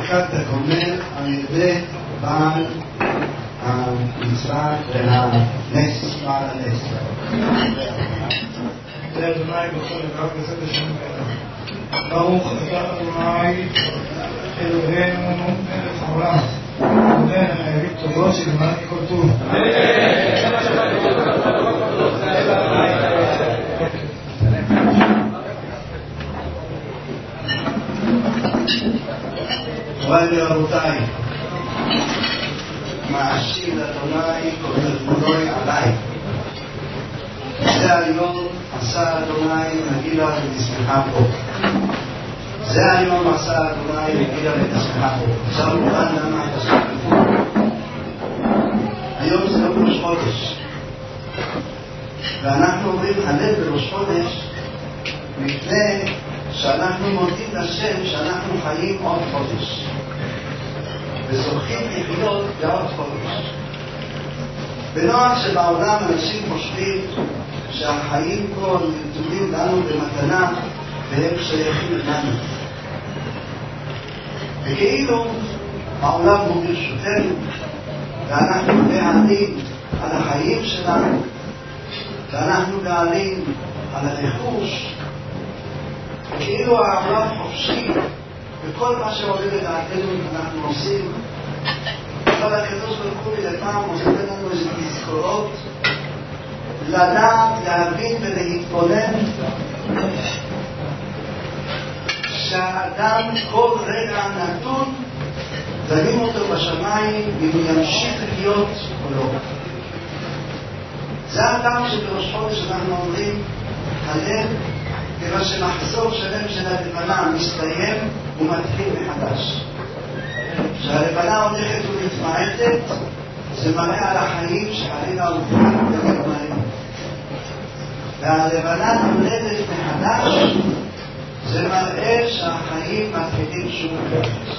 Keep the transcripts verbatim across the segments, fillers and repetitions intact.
ברכת הגומל על ידי בעל המצווה והנס, בעל הנס. זה אדוני בכל לבב וזה בשם ברוך אתה אדוני אלוהינו מלך העולם אמן המעביד טובו שלמען כל טוב. מוריי ורבותיי, מאשים לאדוני כל גבולוי עליי. זה היום עשה אדוני נגילה ותשמחה פה. זה היום עשה אדוני נגילה ותשמחה פה. עכשיו מובן למה את השמחה פה. היום זה לא ראש חודש, ואנחנו אומרים הלל בראש חודש מפני שאנחנו מודים לשם שאנחנו חיים עוד חודש וזוכים לחיות לעוד חודש. בנוער שבעולם אנשים חושבים שהחיים פה נתונים לנו במתנה והם שייכים לנו, וכאילו העולם הוא ברשותנו ואנחנו בעלים על החיים שלנו ואנחנו בעלים על הרכוש, וכאילו העולם חופשי וכל מה שעולה לדעתנו אנחנו עושים. אבל הקדוש ברוך הוא מדי פעם עושה לנו איזה תזכורות לדעת, להבין ולהתבונן שהאדם כל רגע נתון דנים אותו בשמיים אם הוא ימשיך להיות או לא. זה האדם שבראש חודש אנחנו אומרים הלב, כיוון שמחזור שלם של הלבנה מסתיים ומתחיל מחדש. כשהלבנה הולכת ומתמעטת זה מראה על החיים שעלינו הולכים ומתמעטים, והלבנה נולדת מחדש זה מראה שהחיים מתחילים שוב מחדש.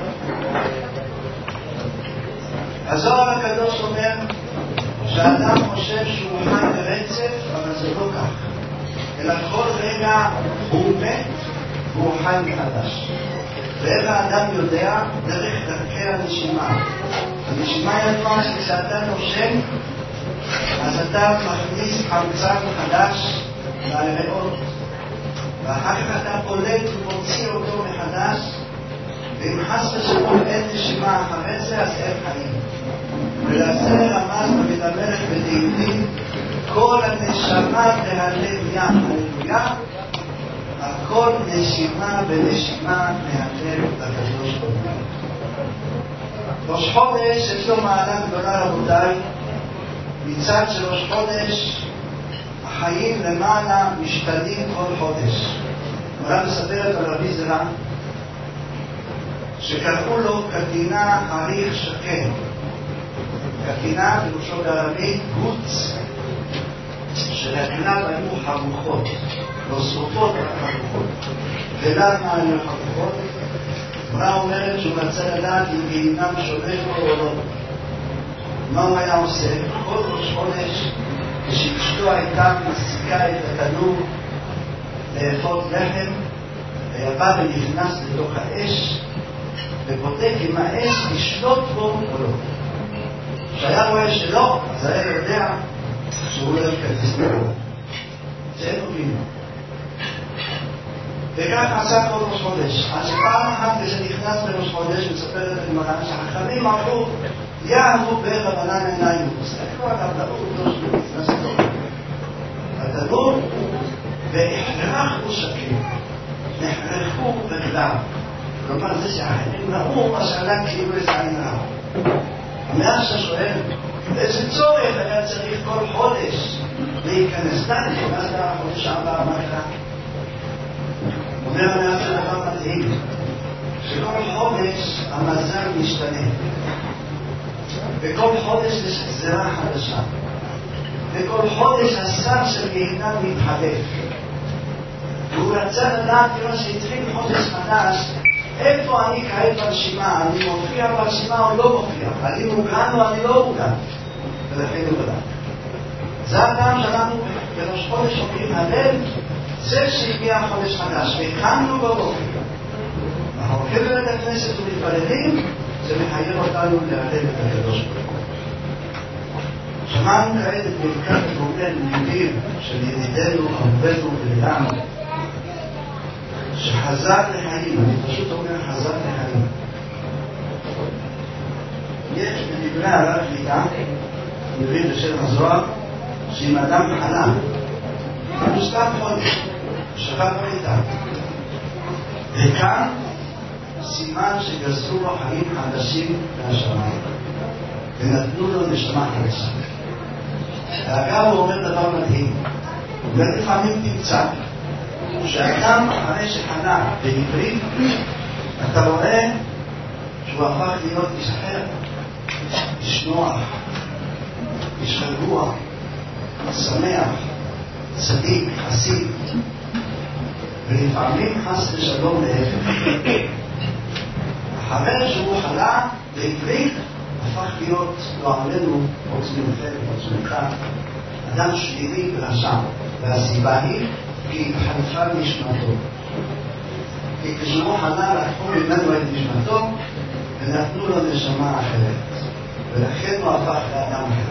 הזוהר הקדוש אומר שהאדם חושב שהוא חי ברצף, אבל זה לא כך, אלא כל רגע הוא מת והוא חי מחדש. ואיך האדם יודע? דרך דרכי הנשימה. הנשימה ידוע שכשאתה נושם אז אתה מכניס חמצן חדש לריאות, ואחר כך אתה פולט ומוציא אותו מחדש, ואם חס ושלום אין נשימה אחרי זה אז אין חיים. ולזה רמז בבית המלך בתהילים כל הנשמה והלב ים, הללויה, הכל נשימה ונשימה מהלב לקדוש ברוך הוא. ראש חודש יש לו מעלה גדולה רבותיי. מצד של ראש חודש החיים למעלה משתנים כל חודש. מראה מספרת על רבי זרע שקראו לו קטינה חריך שקן. קטינה פירושו בערבית גוץ, שלכליו היו חרוכות, לא שרופות רק חרוכות. ולמה היו חרוכות? מה אומרת שהוא מצא לדעת אם גיהינם שולט בו או לא. מה הוא היה עושה? כל ראש חודש כשאשתו הייתה מסיקה את התנור לאפות לחם, היה בא ונכנס לתוך האש ובודק אם האש תשלוט בו או לא. כשהיה רואה שלא, אז היה יודע שהוא לא ייכנס בו. זה אין מבינו. וכך עשה כל ראש חודש. אז פעם אחת כשנכנס בראש חודש מספרת את הגמרא שהחכמים אמרו יערו ברבנן עיניים, תסתכלו עליו לאור נכנס לתוך התנור והכרחו שקים, נחרחו רגליו. כלומר זה שהחיים ראו מה שעלה כאילו איזה עין רע. מאז ששואל איזה צורך היה צריך כל חודש להיכנס דרך, אז החודש הבא מה קרה? אומר מאז הדבר מדהים שכל חודש המזל משתנה, וכל חודש יש גזירה חדשה, וכל חודש השר של גיהינם מתחלף. והוא רצה לדעת כמה שהתחיל חודש חדש איפה אני כעת ברשימה, אני מופיע ברשימה או לא מופיע, אני מוגן או אני לא מוגן, ולכן הוא בדק. זה הפעם שאנחנו בראש חודש אומרים הלב, זה שהגיע חודש חדש והקמנו בבוקר, החוקר הולכים לבית הכנסת ומתפללים, זה מחייב אותנו להלל את הקדוש ברוך הוא. שמענו כעת את ברכת הגומל מביב של ידידנו, אהובנו ולנו, שחזק לחיים, אני פשוט אומר חזק לחיים. יש בדברי הרב ליטה, מבין בשם הזוהר, שאם אדם חלה, הוא סתם חודש, שבת בריתה. וכאן סימן שגזרו לו חיים חדשים מהשמיים, ונתנו לו נשמה חדשה. ואגב הוא אומר דבר מדהים, הוא אומר לפעמים תמצא, שאדם אחרי שחלה בעברית, אתה רואה שהוא הפך להיות איש אחר, איש נוח, איש רגוע, שמח, צדיק, חסיד. ולפעמים חס ושלום להפך. אחרי שהוא חלה בעברית, הפך להיות, לא עלינו, חוץ מנפל, חוץ מנכר, אדם שלילי ורשע. והסיבה היא כי התחלפה נשמתו. כי כשהוא חלה לקחו ממנו את נשמתו ונתנו לו נשמה אחרת. ולכן הוא הפך לאדם אחר.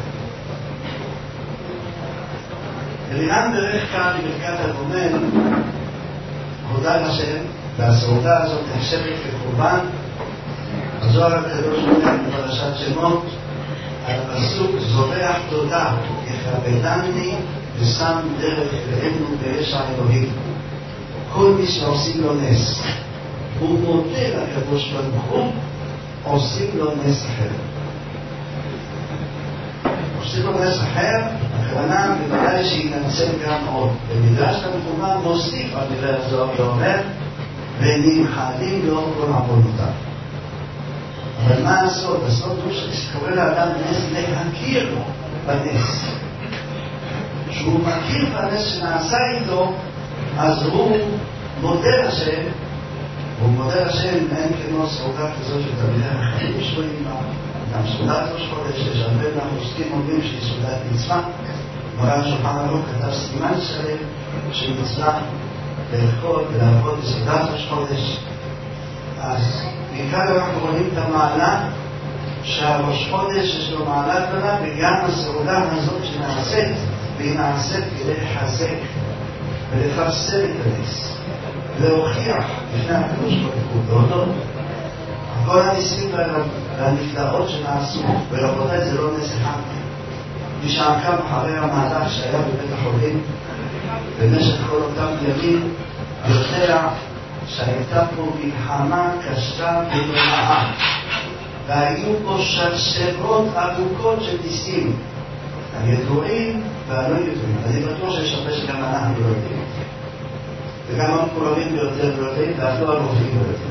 ולאן דרך כאן ברכת הגומל הודה לשם, והסעודה הזאת נחשבת כקורבן. הזוהר הקדוש אומר בפרשת שמות על הפסוק זורח תודה יכבדני ושם דרך אלוהינו ברשע אלוהים. כל מי שעושים לו נס הוא מודה לקדוש ברוך הוא, עושים לו נס אחר. עושים לו נס אחר, הכוונה בוודאי שינצל גם עוד. במדרש תנחומא מוסיף על דברי הזוהר ואומר ונמחלים לו כל עוונותיו. אבל מה הסוד? הסוד הוא שקורא לאדם נס להכיר בנס. כשהוא מכיר בנס שנעשה איתו, אז הוא מודה לשם, הוא מודה לשם אין כמו סעודה כזאת של תלמידי החיים שרואים בה. גם סעודת ראש חודש, יש הרבה מהפוסקים אומרים שהיא סעודת מצווה. מרן שולחן ערוך כתב סימן שלם שמצווה לאכול ולעבוד בסעודת ראש חודש. אז בעיקר אנחנו רואים את המעלה שהראש חודש יש לו מעלה גדולה, וגם הסעודה הזאת שנעשית, והיא נעשית כדי לחזק ולפרסם את הנס, להוכיח לפני הקדוש ברוך הוא, להודות כל הניסים והנפלאות שנעשו. ולרבותיי זה לא נס אחד. מי שעקב אחרי המהלך שהיה בבית החולים במשך כל אותם ימים יודע שהייתה פה מלחמה קשה ונוראה, והיו פה שרשרות ארוכות של ניסים, הידועים והלא ידועים. אני בטוח שיש הרבה שגם אנחנו לא יודעים, וגם המקורבים ביותר לא יודעים, ואפילו הרופאים לא יודעים.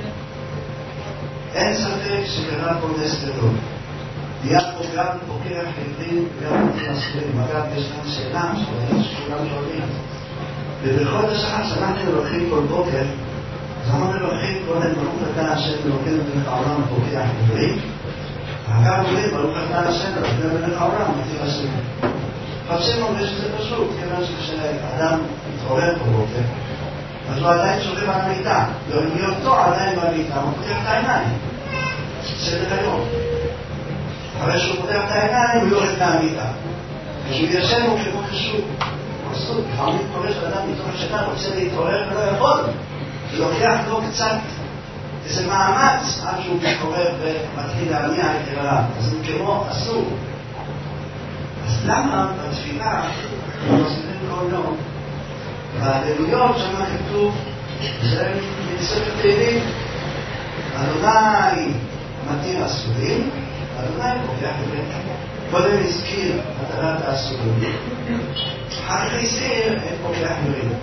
אין ספק שקרה פה נס גדול. היה פה גם פוקח עברים וגם מסבירים. אגב, יש לנו שאלה שכולם שואלים, ובחודש אחד שאנחנו לוקחים כל בוקר, אז אנחנו לוקחים קודם ברוך אתה השם ולוקחים בלך העולם פוקח עברים, ואגב אומרים ברוך אתה השם ולוקחים בלך העולם מתיר השם. חפשים אומרים שזה פשוט, כיוון שכשאדם מתעורר כל בוקר, אז הוא עדיין שוכב על המיטה, ומהיותו עדיין במיטה, הוא פותח את העיניים. סדר היום. אחרי שהוא פותח את העיניים, הוא יורד מהמיטה. כשהוא ישן הוא כמו חשוב. חשוב, לפעמים קורה שאדם מתוך השנה רוצה להתעורר ולא יכול. ולוקח לו קצת איזה מאמץ עד שהוא מתעורר ומתחיל להניע את ערב. אז זה כמו אסור. אז למה בתפילה אנחנו עושים כל יום? והעלילויות שם כתוב, זה מספר תהילים, אדוני מתיר אסורים, אדוני פוקח עברים. קודם הזכיר התרת האסורים, אחר כך הזכיר את פוקח עברים.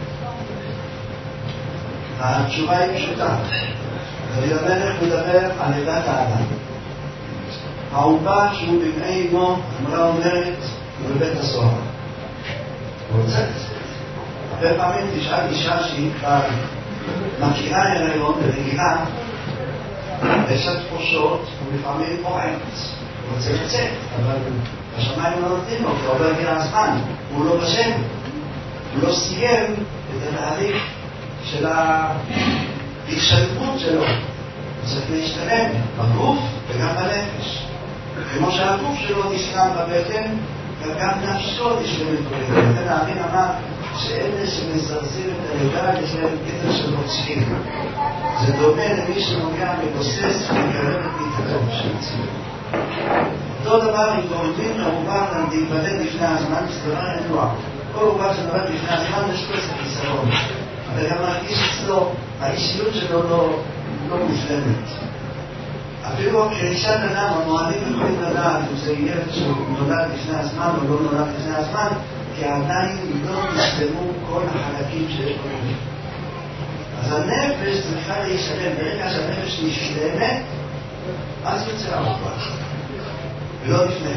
התשובה היא פשוטה. דוד המלך מדבר על לידת האדם. העובר שהוא במעי אמו, אמרה אומרת, הוא בבית הסוהר. הוא רוצה את זה. הרבה פעמים תשאל אישה שהיא כבר מכירה הריון ורגילה, יש לה תחושות ולפעמים פועמת, הוא רוצה לצאת, אבל השמיים לא נותנים לו, כי הוא לא הגיע הזמן, הוא לא בשם, הוא לא סיים את התהליך של ההשתלמות שלו צריך להשתלם בגוף וגם בנפש. כמו שהגוף שלו נשלם בבטן, וגם נפשו נשלם בבטן. לכן האמין אמר שאלה שמזרזים את הלידה יש להם קטע של רוצחים. זה דומה למי שנוגע מבוסס ומקרבת להתערב של הציבור. אותו דבר עם גורמים לעובר להיוולד לפני הזמן, זה דבר ידוע. כל עובר שנולד לפני הזמן יש לו איזה חיסרון. אבל גם מרגיש אצלו, האישיות שלו לא, לא מושלמת. אפילו כאישת אדם, המועדים יכולים לדעת אם זה ילד שנולד לפני הזמן או לא נולד לפני הזמן, כי עדיין לא נשלמו כל החלקים שיש בגוף. אז הנפש צריכה להישלם. ברגע שהנפש נשלמת, אז יוצא העובר. ולא לפני.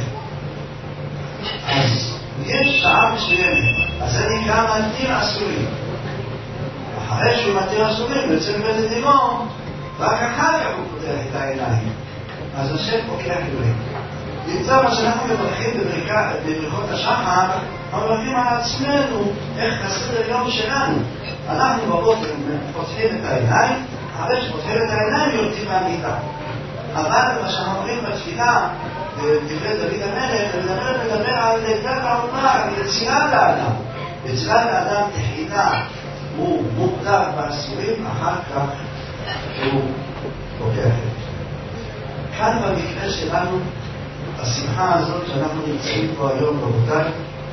אז יש שעה מסוימת, אז זה נקרא מתיר אסורים. אחרי שהוא מתיר אסורים, יוצא מבית הדימון, רק אחר כך הוא פותח את העיניים. אז השם פוקח אלוהים. נמצא מה שאנחנו מברכים בברכות השחר, אנחנו מברכים על עצמנו איך הסדר היום שלנו. אנחנו בבוקר פותחים את העיניים, אחרי שפותחים את העיניים יורדים מהמיטה. אבל מה שאנחנו אומרים בתפילה, בדברי דוד המלך, מדבר, מדבר על לידת העולם, על יצירת האדם. יצירת האדם תחילה הוא מוגדר באסורים, אחר כך הוא פוקח. כאן במקרה שלנו, השמחה הזאת שאנחנו נמצאים פה היום רבותיי,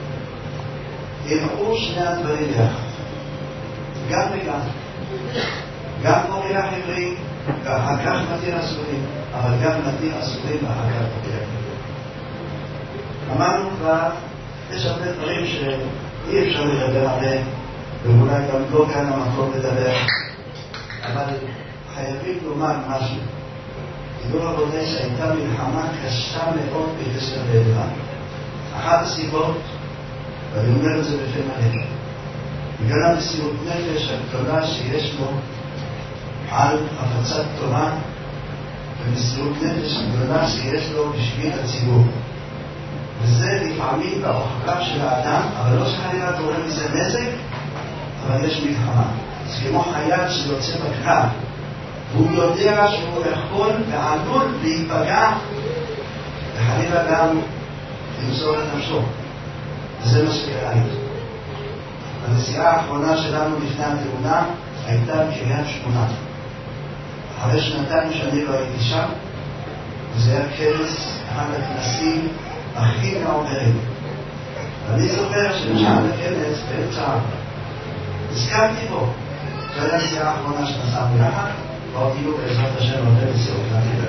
יראו שני הדברים יחד. גם וגם. גם פוקח עברי, ואחר כך מתיר אסורים, אבל גם מתיר אסורים ואחר כך פוקח עברי. אמרנו כבר, יש הרבה דברים שאי אפשר לדבר עליהם, ואולי גם לא כאן המקום לדבר, אבל חייבים לומר משהו. תדעו רבותי שהייתה מלחמה קשה מאוד בקשר לאלוהים. אחת הסיבות, ואני אומר את זה בפה מלא, בגלל המסירות נפש הגדולה שיש לו על הפצת תורה, ומסירות נפש הגדולה שיש לו בשביל הציבור. וזה לפעמים בהוכחה של האדם, אבל לא שחלילה גורם מזה נזק, אבל יש מלחמה. זה כמו חייל שיוצא בקרב, והוא יודע שהוא יכול ועלול להיפגע, וחלילה גם למסור את נפשו. וזה מה שקרה איתו. הנסיעה האחרונה שלנו לפני התאונה הייתה בקריית שמונה. אחרי שנתיים שאני לא הייתי שם, וזה היה כנס, אחד הכנסים הכי מעוברים. ואני זוכר שבשעת הכנס באמצע הזכרתי בו. זו הייתה הנסיעה האחרונה שנסענו יחד, ועוד יהיו בעזרת השם הרבה נסיעות לעתיד.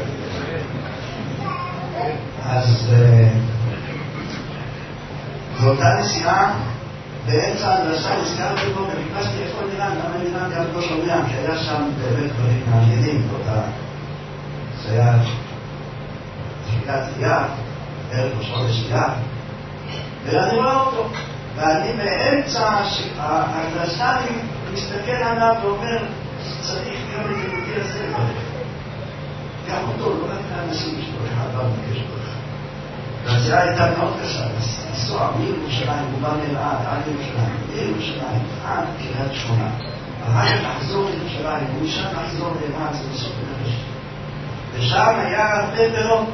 אז באותה נסיעה, באמצע הדרשה הזכרתי בו וביקשתי איפה נירן, למה נירן גם לא שומע, כי היה שם באמת דברים מעניינים באותה. זה היה תפילת יד, ערב ראש חודש יד, ואני רואה אותו, ואני באמצע הדרשה אני מסתכל עליו ואומר, צריך גם את היהודי הזה לברך. גם אותו, לא רק האנשים שלו, אחד בא מבקש ברך. והזירה הייתה מאוד קשה, לנסוע מירושלים, הוא בא מלעד, עד ירושלים, מירושלים, עד קריית שמונה. אחר כך לחזור לירושלים, ומשם לחזור למעט, זה בסוף נפש. ושם היה הרבה פירות.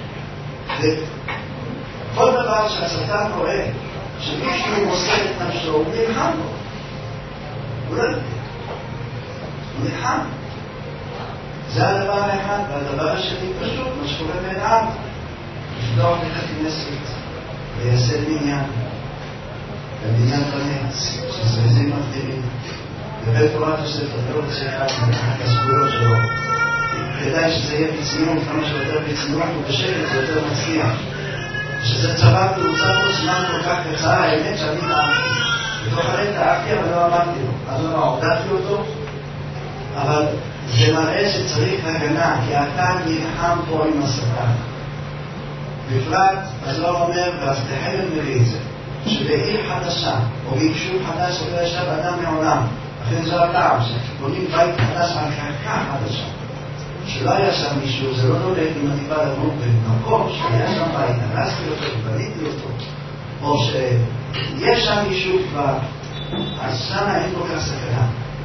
וכל דבר שהשטן רואה, שמישהו מוסר את נפשו, הוא נלחם בו. הוא לא יודע. הוא נלחם. זה הדבר האחד, והדבר השני פשוט, מה שקורה בעד. לפתוח את הכנסת, לייסד בניין, ובניין בנץ, שזריזים מבדילים, ובית תורת יוסף, אני לא רוצה אחד מתחת לזכויות שלו. כדאי שזה יהיה בצניעות, כמה שיותר בצניעות ובשקט, זה יותר מצליח. שזה צבא פירוצה פה זמן כל כך קצר, האמת שאני טעמתי. בתוך הרי טעמתי, אבל לא אמרתי לו. אז לא עודדתי אותו, אבל זה מראה שצריך הגנה, כי אתה נלחם פה עם השטן. בפרט, אז לא אומר, ואז תחלם מביא את זה, שבעיר חדשה, או ביישוב חדש שלא ישב אדם מעולם, לכן זו הטעם, שבונים בית חדש על קרקע חדשה, שלא היה שם מישהו, זה לא נולד אם אני בא לגור במקום שהיה שם בית, הרסתי אותו, בניתי אותו, או שיש שם מישהו כבר, אז שם אין כל כך סכנה.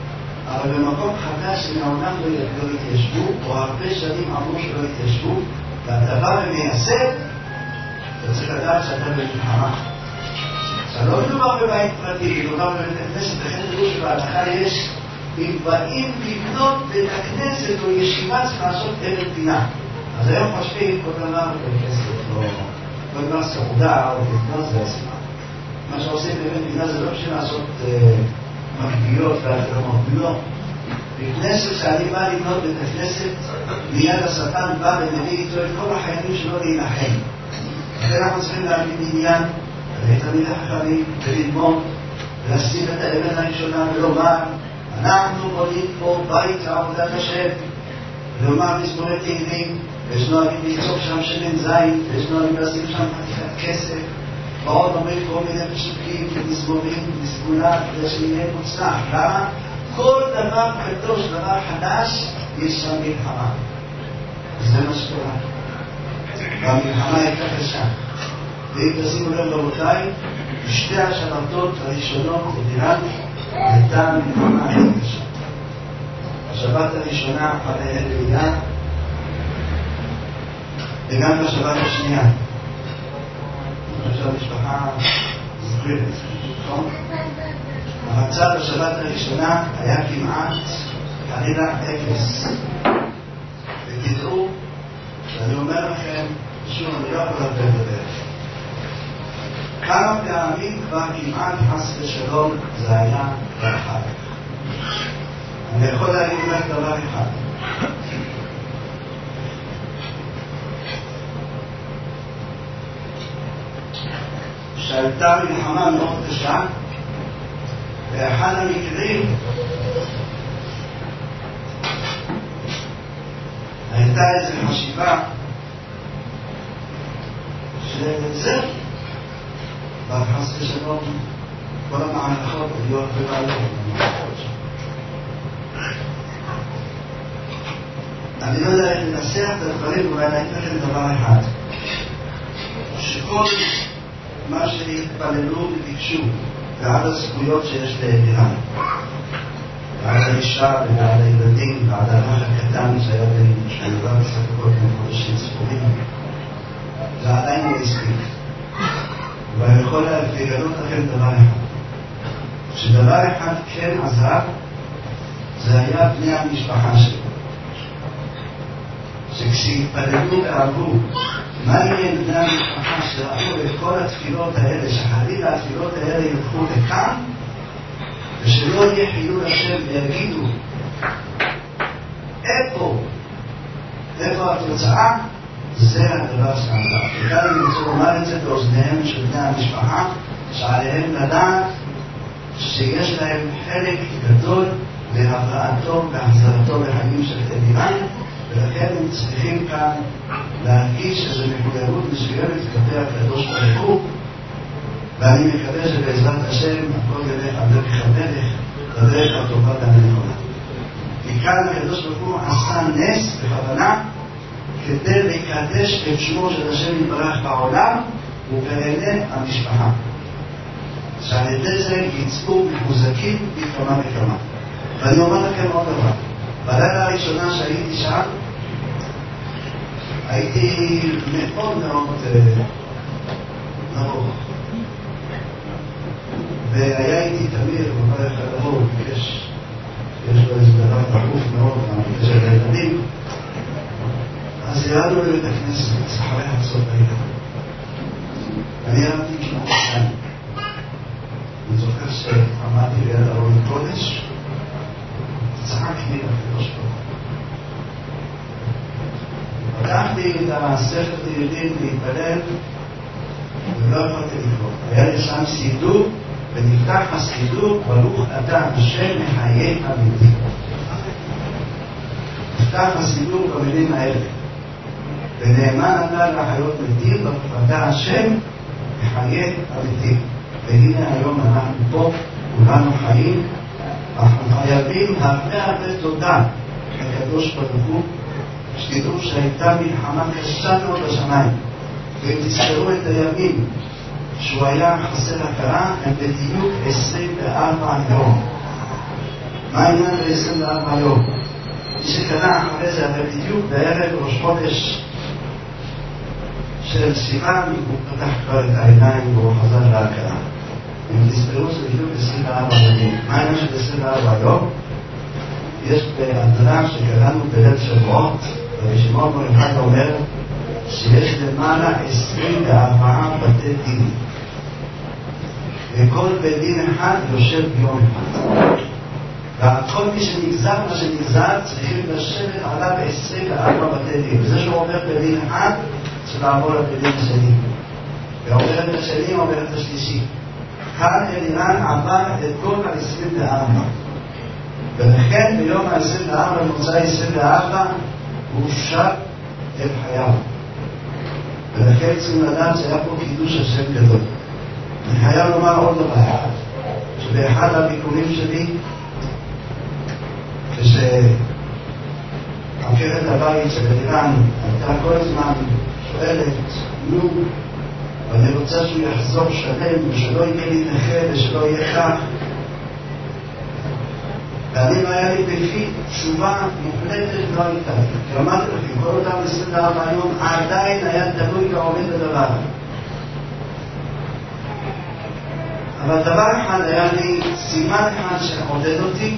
אבל במקום חדש שמעולם לא התיישבו, או הרבה שנים אמרו שלא התיישבו, והדבר המייסד, אתה צריך לדעת שאתה במלחמה. עכשיו לא מדובר בבית פרטי, מדובר בבית הכנסת, לכן תראו שבהלכה יש, אם באים לבנות בית הכנסת או ישיבה צריך לעשות ערב פינה. אז היום חושבים כל דבר בבית כנסת, לא דבר סעודה או בית זה הסימן. מה שעושים בבית פינה זה לא בשביל לעשות מקבילות והחרמות, לא. בכנסת שאני בא לבנות בית הכנסת, מיד השטן בא ומביא איתו את כל החיילים שלו להילחם. לכן אנחנו צריכים להביא בניין, לתלמידי החכמים, וללמוד, ולשים את האבן הראשונה ולומר, אנחנו בונים פה בית לעבודת השם, ולומר מזמורי תהילים, ויש נוהגים לצעוק שם שמן זין, ויש נוהגים לשים שם חתיכת כסף, ועוד אומרים כל מיני פסוקים ומזמורים וסגולה כדי שיהיה מוצלח. למה? כל דבר קדוש, דבר חדש, יש שם מלחמה. זה מה שקורה. והמלחמה הייתה קשה. ואם תשימו לב רבותיי, בשתי השבתות הראשונות בדירת הייתה מלחמה הכי קשה. השבת הראשונה חלה הלוויה, וגם בשבת השנייה. עכשיו המשפחה זוכרת, נכון? המצב בשבת הראשונה היה כמעט כנראה אפס. ותדעו, שאני אומר לכם, שוב אני לא יכול לדבר. כמה פעמים כבר כמעט חס ושלום זה היה אחד. אני יכול להגיד רק דבר אחד. שהייתה מלחמה מאוד קשה, ואחד המקרים הייתה איזו חשיבה שזה בחס ושלום כל המערכות להיות בבעלות המערכות שם. אני לא יודע איך לנסח את הדברים, אולי להגיד לכם דבר אחד, שכל מה שהתפללו וביקשו ועד הזכויות שיש לאלירן, ועד האישה ועד הילדים ועד האח הקטן שהיה בן שלובה בסך הכל בין חודשים ספורים, זה עדיין לא הספיק. ואני יכול לגלות לכם דבר אחד, שדבר אחד כן עזר, זה היה בני המשפחה שלו, שכשהתפללו ואמרו מה יהיה בני המשפחה שראו את כל התפילות האלה, שחלילה התפילות האלה ילכו לכאן, ושלא יהיה חילול השם ויגידו איפה, איפה התוצאה, זה הדבר שעזר. וכאן אני רוצה לומר את זה באוזניהם של בני המשפחה, שעליהם לדעת שיש להם חלק גדול להבראתו והחזרתו לחיים של אלירן, ולכן הם צריכים כאן להרגיש איזו מחויבות מסוימת כלפי הקדוש ברוך הוא, ואני מקווה שבעזרת השם הכל ילך על דרך המלך, בדרך הטובה והנכונה. מכאן הקדוש ברוך הוא עשה נס בכוונה כדי לקדש את שמו של השם יתברך בעולם ובעיני המשפחה, שעל ידי זה יצאו מחוזקים בכמה וכמה. ואני אומר לכם עוד דבר, בלילה הראשונה שהייתי שם הייתי מאוד מאוד נרוך, והיה איתי תמיר ובא אחד לבוא, יש יש לו איזה דבר דחוף מאוד מהמקרה של הילדים, אז ירדנו לבית הכנסת אחרי חצות לילה. אני ירדתי כמעט שתיים. אני זוכר שעמדתי ליד ארון קודש, צחקתי לקדוש ברוך הוא. פתחתי את הספר תהילים להתפלל ולא יכולתי לקרוא. היה לי שם סידור, ונפתח הסידור ברוך אתה השם מחיה המתים. נפתח הסידור במילים האלה, ונאמן אתה לחיות מתים ברוך אתה השם מחיה המתים. והנה היום אנחנו פה כולנו חיים, אנחנו חייבים הרבה הרבה תודה לקדוש ברוך הוא. שתדעו שהייתה מלחמה קשה מאוד בשמיים, ואם תזכרו את הימים שהוא היה חסר הכרה, הם בדיוק עשרים וארבע יום. מה העניין ב-עשרים וארבע יום? מי שקנה אחרי זה, אבל בדיוק בערב ראש חודש של סימן, הוא פתח כבר את העיניים והוא חזר להכרה. אם תספרו זה בדיוק עשרים וארבע ימים. מה העניין של עשרים וארבע יום? יש בהדרש שקראנו בליל שבועות, רבי שמעון בר יוחאי אומר שיש למעלה עשרים וארבעה בתי דין. וכל בית דין אחד יושב ביום אחד. וכל מי שנגזר מה שנגזר צריכים לשבת עליו עשרים וארבע בתי דין. וזה שהוא עובר בית דין אחד צריך לעבור לבית דין השני. ועובר את השני ועובר את השלישי. כאן אלירן עבר את כל ה-עשרים וארבע. ולכן ביום ה-עשרים וארבע, במוצא עשרים וארבע, הוא שב את חייו. ולכן צריכים לדעת שהיה פה קידוש השם גדול. אני חייב לומר עוד דבר אחד, שבאחד הביקורים שלי, כשעקרת הבית של אלירן הייתה כל הזמן שואלת, נו, ואני רוצה שהוא יחזור שלם, ושלא יהיה לי נכה, ושלא יהיה כך. ואני לא היה לי בפי תשובה מוחלטת לא הייתה. כי אמרתי לכם, כל אותם עשרים וארבע יום עדיין היה תלוי ועומד בדבר. אבל דבר אחד היה לי סימן אחד שעודד אותי,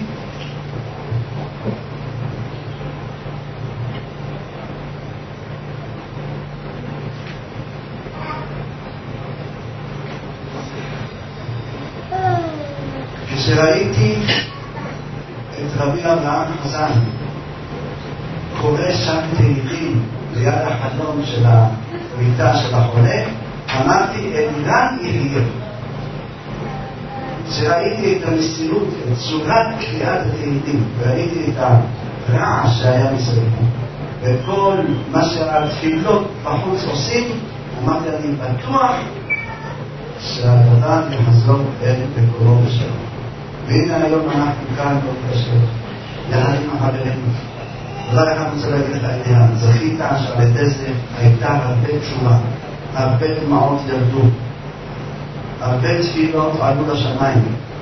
כשראיתי את רבי אברהם חזן קורא שם תהילים ליד החלון של המיטה של החולה, אמרתי, אלירן יחיה. כשראיתי את המסירות, את צורת קריאת התהילים, וראיתי את הרעש שהיה מסביב וכל מה שהתפילות בחוץ עושים, אמרתי, אני בטוח שהדבר יחזור אל מקומו בשלום. והנה היום אנחנו כאן בקשר יחד עם החברים. דבר אחד רוצה להגיד לך העניין, זכית שעל ידי זה הייתה הרבה תשובה, הרבה דמעות ירדו, הרבה תפילות עלו לשמיים.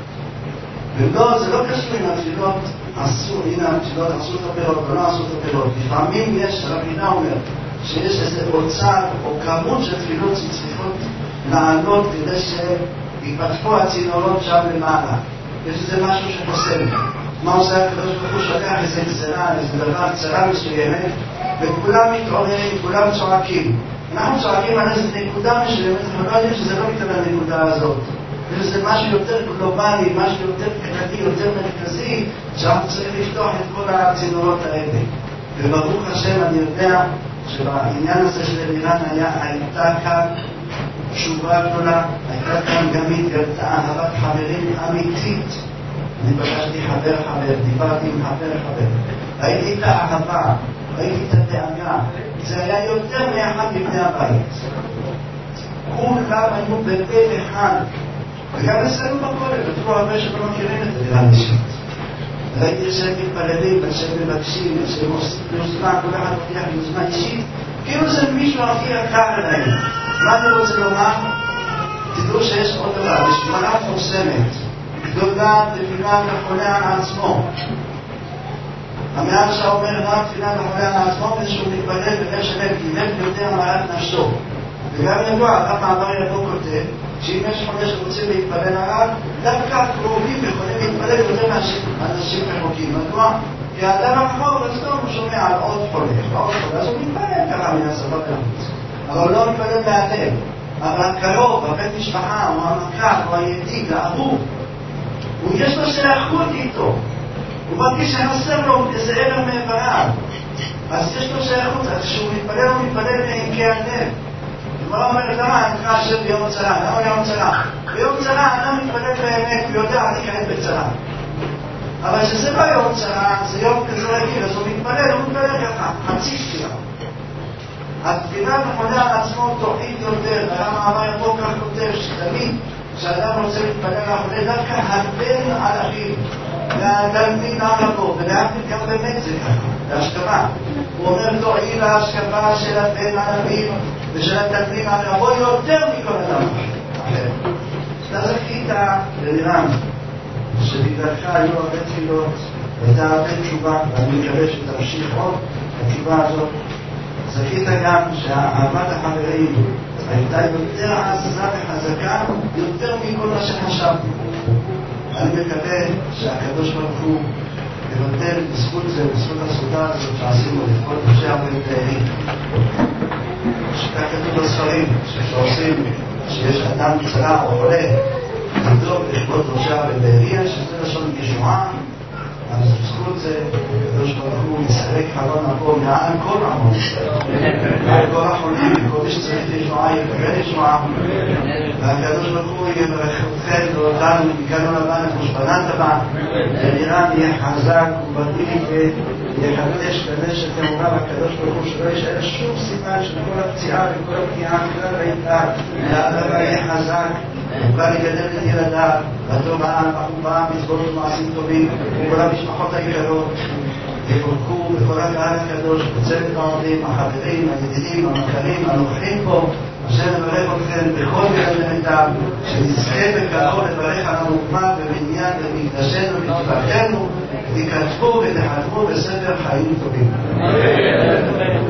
ולא, זה לא קשור עם התפילות, עשו, הנה התפילות עשו את הפירות ולא עשו את הפירות. לפעמים יש, רבינה אומר, שיש איזה אוצר או כמות של תפילות שצריכות לעלות כדי שיפתחו הצינורות שם למעלה. יש איזה משהו שחוסם. מה עושה הקדוש ברוך הוא? שולח איזה גזרה, איזה דבר קצרה מסוימת, וכולם מתעוררים, כולם צועקים. אנחנו צועקים על איזה נקודה מסוימת, אנחנו לא יודעים שזה לא מתקבל לנקודה הזאת. יש איזה משהו יותר גלובלי, משהו יותר כללי, יותר מרכזי, שאנחנו צריכים לפתוח את כל הצינורות האלה. וברוך השם, אני יודע שבעניין הזה של אלירן הייתה כאן תשובה גדולה, הייתה כאן גם התגלתה אהבת חברים אמיתית. אני פגשתי חבר חבר, דיברתי עם חבר חבר, ראיתי את האהבה, ראיתי את הדאגה. זה היה יותר מאחד מבני הבית, כולם היו בבית אחד. וגם אצלנו בכולל, אפילו הרבה שלא מכירים את זה נראה אישית. ראיתי שהם מתפללים, שהם מבקשים, שהם עושים יוזמה, כל אחד מוכיח יוזמה אישית, כאילו זה מישהו הכי יקר אליהם. מה אני רוצה לומר? תדעו שיש עוד דבר, יש גמרא מפורסמת, גדולה תפילה לחולה על עצמו. המהרש"א אומר רק תפילה לחולה על עצמו ושהוא מתפלל בלב שלם, כי לב יודע מעלת נפשו. וגם ידוע, הרב מעבר ידו כותב, שאם יש חולה שרוצים להתפלל עליו, דווקא קרובים יכולים להתפלל יותר מאנשים רחוקים. מדוע? כי האדם הרחוק בסדום הוא שומע על עוד חולה, ועוד חולה, אז הוא מתפלל ככה מן השפה החוץ. אבל הוא לא מתפלל מהלב. אבל הקרוב, הבית משפחה, או המכר, או הידיד, האהוב, הוא יש לו שייכות איתו. הוא מרגיש שחסר לו איזה עבר מעבריו. אז יש לו שייכות, אז כשהוא מתפלל, הוא מתפלל מעמקי הלב. הוא אומר, למה אני נקרא השם ביום צרה? למה יום צרה? ביום צרה אדם מתפלל באמת, הוא יודע, אני כעת בצרה. אבל שזה לא יום צרה, זה יום כזה רגיל, אז הוא מתפלל, הוא מתפלל ככה, חצי שתייה. התפילה לחולה על עצמו תועיד יותר, הרב מעבר יבוא כך כותב שתמיד כשאדם רוצה להתפלל לחולה, דווקא הבן על אביו, והתלמיד על אבו, ולהבדיל גם באמת זה ככה, להשכבה. הוא אומר תועיד להשכבה של הבן על אביו ושל התלמיד על אבו יותר מכל אדם אחר. אתה זכית ללירן, שבגללך היו הרבה תפילות, והייתה הרבה תשובה, ואני מקווה שתמשיך עוד התשובה הזאת. זכית גם שהאהבת החברים הייתה יותר עזה וחזקה, יותר מכל מה שחשבתי. אני מקווה שהקדוש ברוך הוא יבטל בזכות זה, בזכות הסעודה הזאת שעשינו לפחות משה רבנו בארי. שכך כתוב בספרים, שעושים, שיש אדם צרה או חולה, לדאוג לכבוד משה רבנו בארי, שזה לשון ישועה. אז בזכות זה, הקדוש ברוך הוא יסרק חלון פה מעל כל עמוד, מעל כל החולים, כל מי שצריך ישועה יקבל ישועה, והקדוש ברוך הוא יברך אתכם ואותנו מכאן ולבן כמו שבנת הבא, ונראה יהיה חזק ובריא ויחדש בנשק אמונה והקדוש ברוך הוא שלא יישאר שום סימן של כל הפציעה וכל הפגיעה כלל והתאר, והאדמה יהיה חזק וכבר יגדל את ילדיו, והטוב העם, החובה, מצוות ומעשים טובים, וכל המשפחות היקרות יבורכו בכל הקהל הקדוש, בצוות העובדים, החברים, הידידים, המכרים, הנוכחים פה. השם מברך אתכם בכל ילדיו, שנזכה בקרוב לברך על המוגמר ובניין במקדשנו ובתפארתנו, תכתבו ותחתמו בספר חיים טובים.